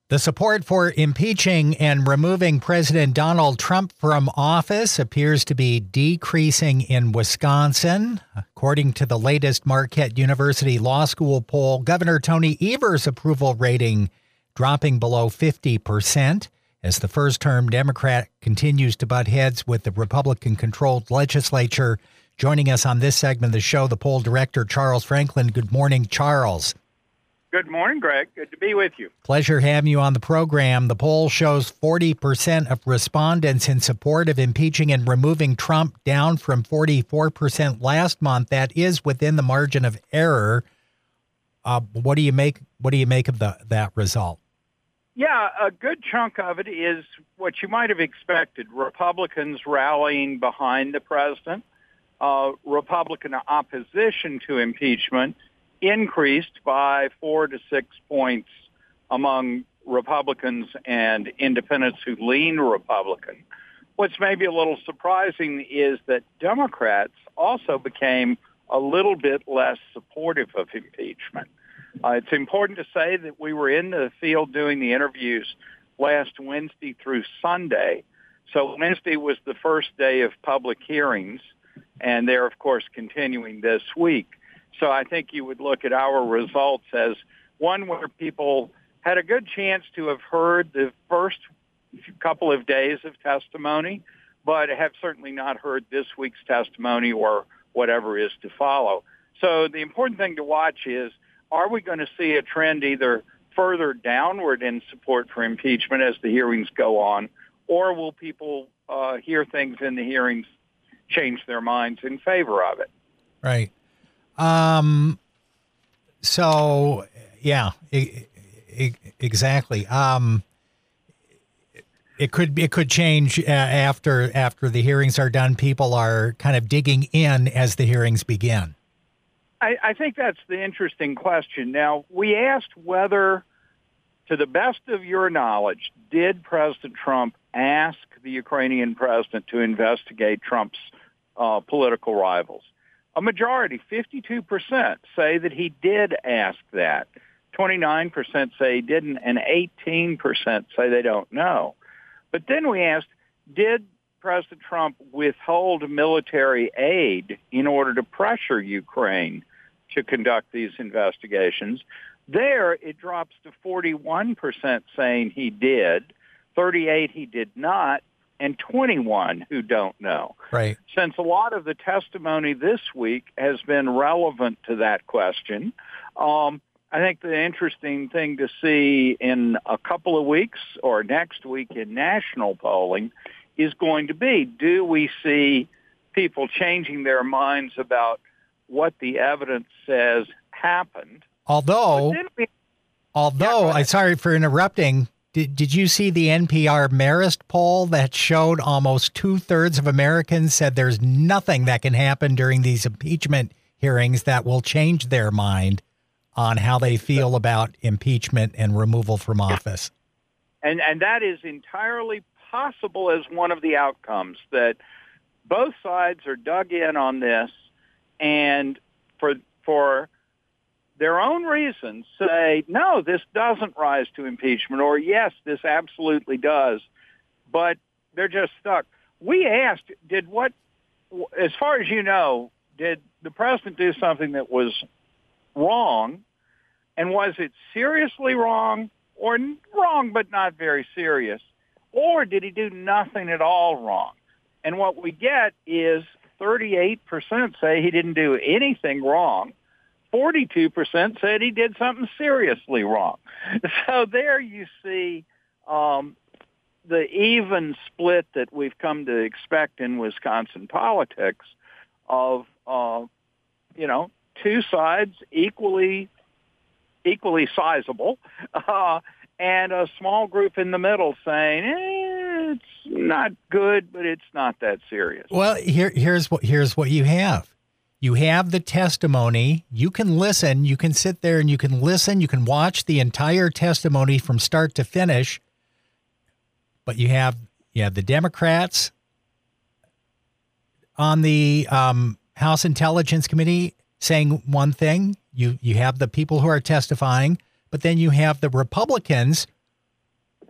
The support for impeaching and removing President Donald Trump from office appears to be decreasing in Wisconsin. According to the latest Marquette University Law School poll, Governor Tony Evers' approval rating dropping below 50% as the first-term Democrat continues to butt heads with the Republican-controlled legislature. Joining us on this segment of the show, the poll director, Charles Franklin. Good morning, Charles. Good morning, Greg. Good to be with you. Pleasure having you on the program. The poll shows 40% of respondents in support of impeaching and removing Trump, down from 44% last month. That is within the margin of error. What do you make of that result? Yeah, a good chunk of it is what you might have expected. Republicans rallying behind the president. Republican opposition to impeachment increased by 4 to 6 points among Republicans and independents who lean Republican. What's maybe a little surprising is that Democrats also became a little bit less supportive of impeachment. It's important to say that we were in the field doing the interviews last Wednesday through Sunday. So Wednesday was the first day of public hearings, and they're, of course, continuing this week. So I think you would look at our results as one where people had a good chance to have heard the first couple of days of testimony, but have certainly not heard this week's testimony or whatever is to follow. So the important thing to watch is, are we going to see a trend either further downward in support for impeachment as the hearings go on, or will people hear things in the hearings change their minds in favor of it? Right. So yeah, exactly. It could change after the hearings are done. People are kind of digging in as the hearings begin. I think that's the interesting question. Now, we asked whether, to the best of your knowledge, did President Trump ask the Ukrainian president to investigate Trump's political rivals? A majority, 52%, say that he did ask that. 29% say he didn't, and 18% say they don't know. But then we asked, did President Trump withhold military aid in order to pressure Ukraine to conduct these investigations? There, it drops to 41% saying he did, 38% he did not, and 21% who don't know. Right. Since a lot of the testimony this week has been relevant to that question, I think the interesting thing to see in a couple of weeks or next week in national polling is going to be, do we see people changing their minds about what the evidence says happened? Although, I'm sorry for interrupting, did you see the NPR Marist poll that showed almost 2/3 of Americans said there's nothing that can happen during these impeachment hearings that will change their mind on how they feel about impeachment and removal from office? And that is entirely possible as one of the outcomes, that both sides are dug in on this and for their own reasons say, no, this doesn't rise to impeachment, or yes, this absolutely does, but they're just stuck. We asked, as far as you know, did the president do something that was wrong, and was it seriously wrong, or wrong but not very serious, or did he do nothing at all wrong? And what we get is 38% say he didn't do anything wrong. 42% said he did something seriously wrong. So there you see the even split that we've come to expect in Wisconsin politics of, two sides equally sizable, and a small group in the middle saying, it's not good, but it's not that serious. Well, here's what you have. You have the testimony. You can listen. You can sit there and you can listen. You can watch the entire testimony from start to finish. But you have the Democrats on the House Intelligence Committee saying one thing. You have the people who are testifying, but then you have the Republicans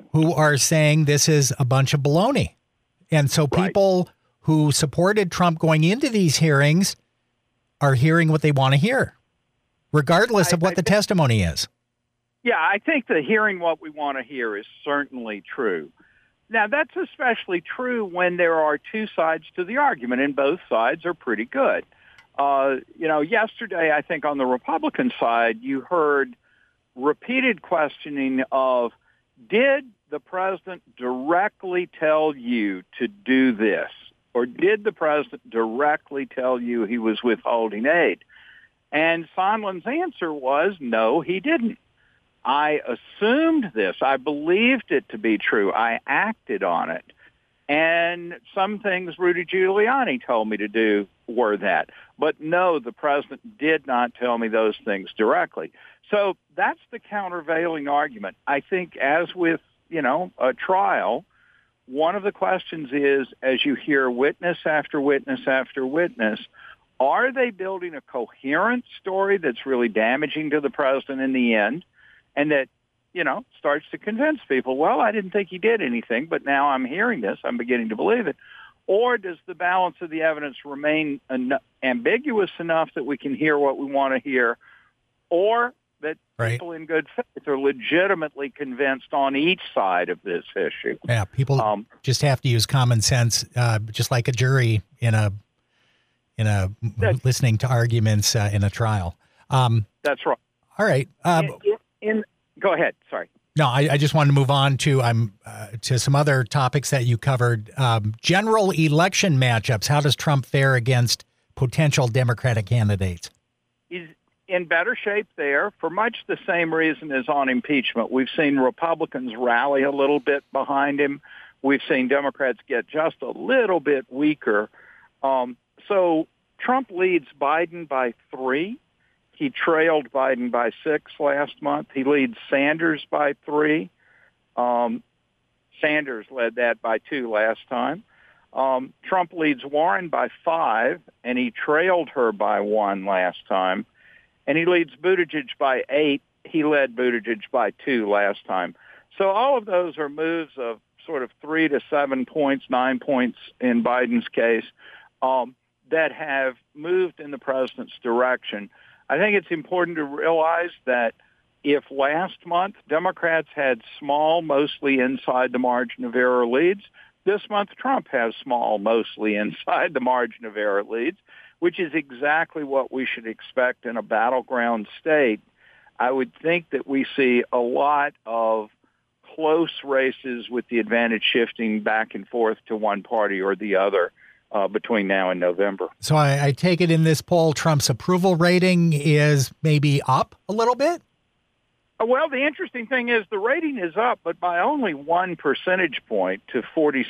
who are saying this is a bunch of baloney. And so people who supported Trump going into these hearings are hearing what they want to hear, regardless of what the testimony is. Yeah, I think the hearing what we want to hear is certainly true. Now, that's especially true when there are two sides to the argument, and both sides are pretty good. Yesterday, I think on the Republican side, you heard repeated questioning of, did the president directly tell you to do this? Or did the president directly tell you he was withholding aid? And Sondland's answer was, no, he didn't. I assumed this. I believed it to be true. I acted on it. And some things Rudy Giuliani told me to do were that. But no, the president did not tell me those things directly. So that's the countervailing argument. I think as with, a trial, one of the questions is, as you hear witness after witness after witness, are they building a coherent story that's really damaging to the president in the end? And that, starts to convince people, well, I didn't think he did anything, but now I'm hearing this. I'm beginning to believe it. Or does the balance of the evidence remain ambiguous enough that we can hear what we want to hear? Or that people in good faith are legitimately convinced on each side of this issue. Yeah, people just have to use common sense, just like a jury in a listening to arguments in a trial. That's right. All right. Go ahead. Sorry. No, I just wanted to move on to some other topics that you covered. General election matchups. How does Trump fare against potential Democratic candidates? He's in better shape there for much the same reason as on impeachment. We've seen Republicans rally a little bit behind him. We've seen Democrats get just a little bit weaker. So Trump leads Biden by 3. He trailed Biden by 6 last month. He leads Sanders by 3. Sanders led that by 2 last time. Trump leads Warren by 5, and he trailed her by 1 last time. And he leads Buttigieg by 8. He led Buttigieg by 2 last time. So all of those are moves of sort of 3 to 7 points, 9 points in Biden's case, that have moved in the president's direction. I think it's important to realize that if last month Democrats had small, mostly inside the margin of error leads, this month Trump has small, mostly inside the margin of error leads, which is exactly what we should expect in a battleground state. I would think that we see a lot of close races with the advantage shifting back and forth to one party or the other between now and November. So I take it in this poll, Trump's approval rating is maybe up a little bit? Well, the interesting thing is the rating is up, but by only 1 percentage point to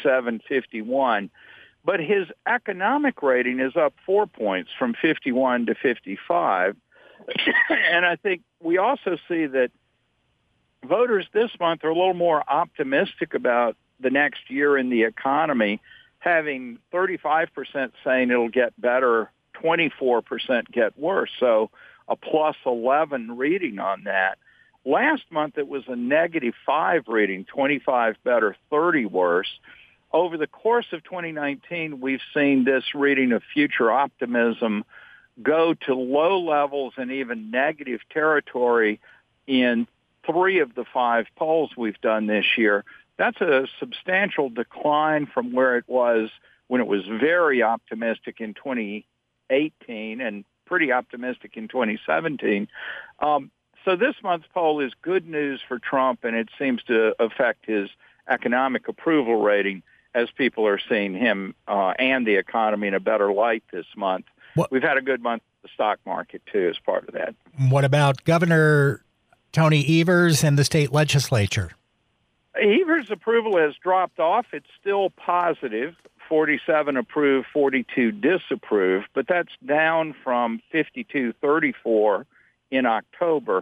47-51. But his economic rating is up 4 points from 51 to 55. And I think we also see that voters this month are a little more optimistic about the next year in the economy, having 35% saying it'll get better, 24% get worse. So a plus 11 reading on that. Last month, it was a -5 reading, 25 better, 30 worse. Over the course of 2019, we've seen this reading of future optimism go to low levels and even negative territory in 3 of the 5 polls we've done this year. That's a substantial decline from where it was when it was very optimistic in 2018 and pretty optimistic in 2017. So this month's poll is good news for Trump, and it seems to affect his economic approval rating as people are seeing him and the economy in a better light this month. We've had a good month in the stock market, too, as part of that. What about Governor Tony Evers and the state legislature? Evers' approval has dropped off. It's still positive, 47 approved, 42 disapprove, but that's down from 52-34 in October.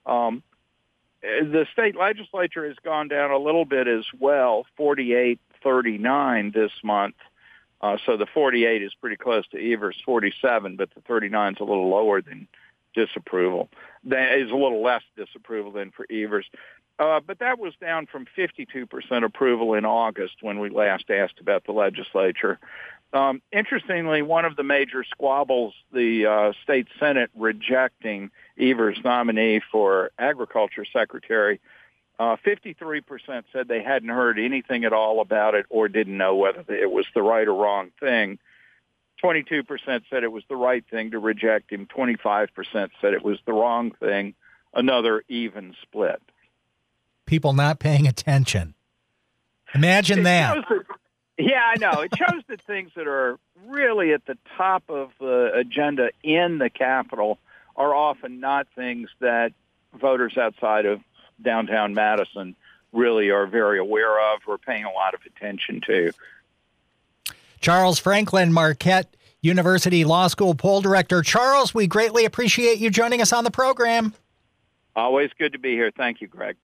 The state legislature has gone down a little bit as well, 48-39 this month. So the 48 is pretty close to Evers' 47, but the 39 is a little lower than disapproval. That is a little less disapproval than for Evers. But that was down from 52% approval in August when we last asked about the legislature. Interestingly, one of the major squabbles, the state Senate rejecting Evers' nominee for Agriculture Secretary, 53% said they hadn't heard anything at all about it or didn't know whether it was the right or wrong thing. 22% said it was the right thing to reject him. 25% said it was the wrong thing. Another even split. People not paying attention. Imagine that. Yeah, I know. It shows that things that are really at the top of the agenda in the Capitol are often not things that voters outside of downtown Madison really are very aware of or paying a lot of attention to. Charles Franklin, Marquette University Law School poll director. Charles, we greatly appreciate you joining us on the program. Always good to be here. Thank you, Greg.